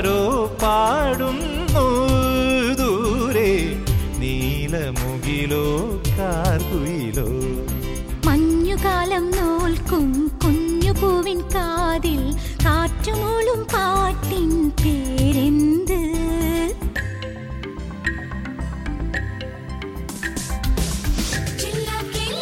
ആരോ പാടുന്നു ദൂരെ, നീലമുകിലോ കാർകുയിലോ. മഞ്ഞുകാലം നോൽക്കും കുഞ്ഞു പൂവിൻ കാതിൽ കാറ്റുമൂളി